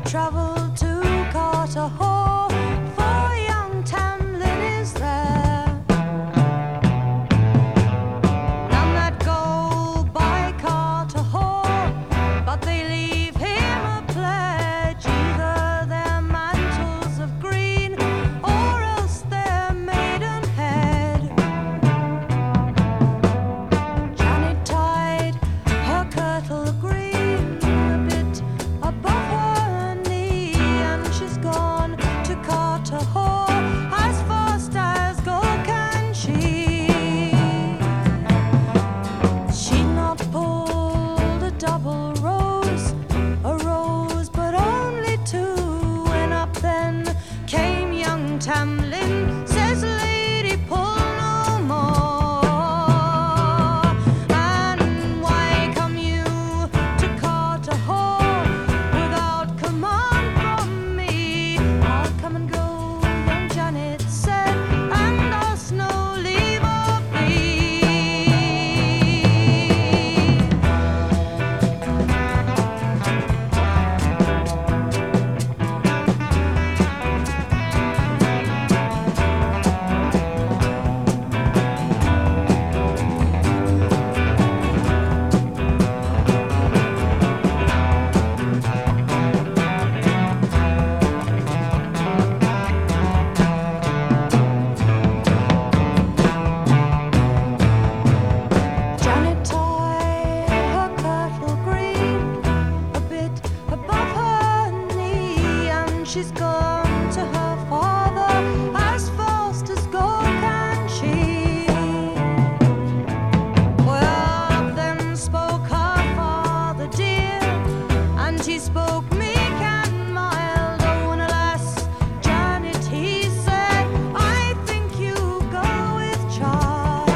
travel to Carter Hall, for young Tamlin is there. None that go by Carter Hall, but they leave him a pledge, either their mantles of green or else their maidenhead. Janet tied her kirtle green a bit above her knee, and she's gone to Carter Hall as fast as go can she. She'd not pulled a double rose, but only two, and up then came young Tamlin, says lady, pull no more. And why come you to Carter Hall without command from me? I'll come and go, young Janet said, and ask no leave of thee. Janet tied her kirtle green a bit above her knee, and she's gone to her father as fast as go can she. Well, then spoke her father dear, and he spoke meek and mild. Oh, and alas, Janet, he said, I think you go with child.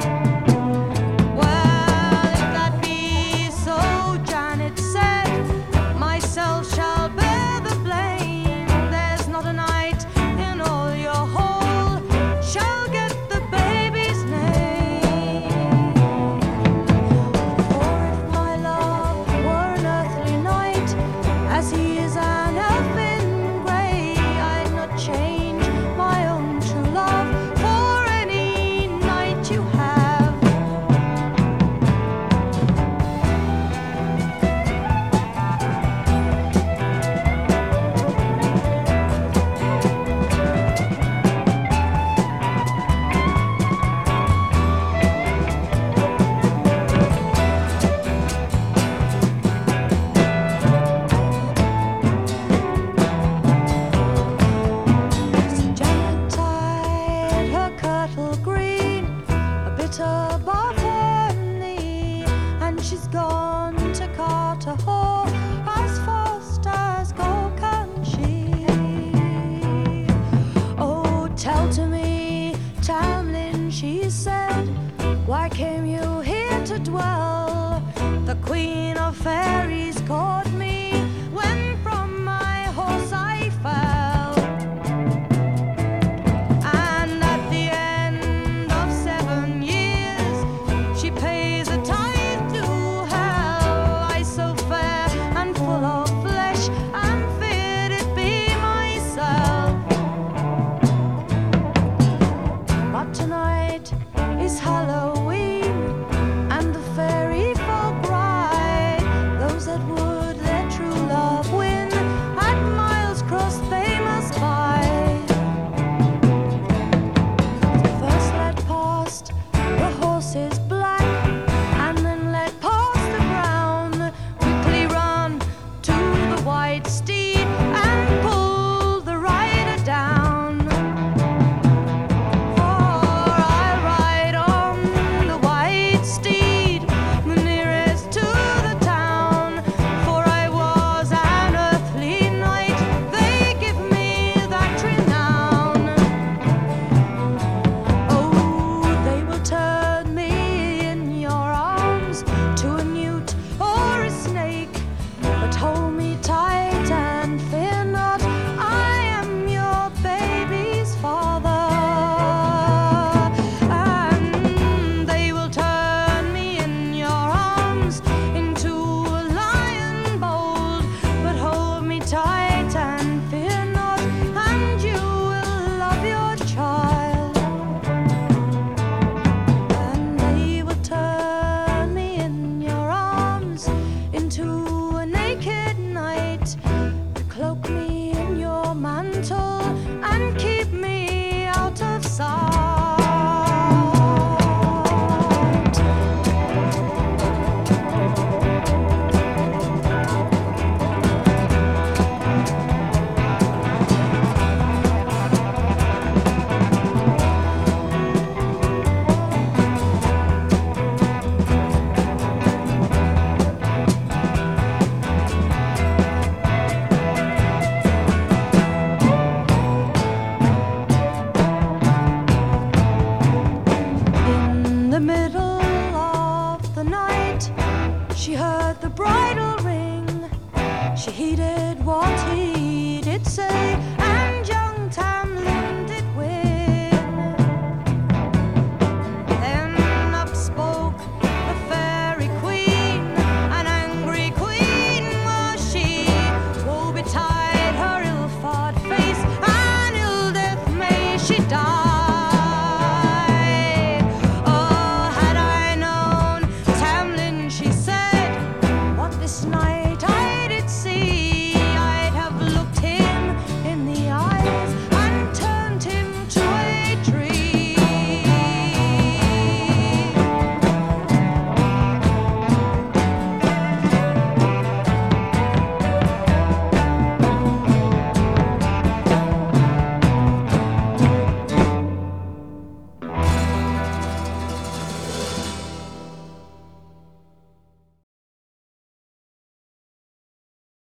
Well, if that be so, Janet said, myself shall bear the blame. There's not a knight in all your hall shall get the baby's name. For if my love were an earthly knight, as he is an elfin grey, I'd not change my own true love for any knight you have. Janet tied her kirtle green a bit above her knee, and she's gone to Carter Hall as fast as go can she. Oh, tell to me, Tamlin, she said, why came you here to dwell? The Queen of Fairies caught me when from my horse I fell. And at the end of 7 years, she pays a tithe to hell. I so fair and full of flesh, and feared it be myself. But tonight is Halloween, and the fairy folk ride those that would their true love win. At miles crossed they must bide. First let past the horses black, and then let past the brown. Quickly run to the white steed and pull the rider down. For I'll ride on the white steed, the nearest to the town. For I was an earthly knight, they give me that renown. Oh, they will turn me in your arms to a newt or a snake, but hold me tight and fear not, I am your baby's father. And they will turn me in your arms into a lion bold, but hold me tight repeated what he did say.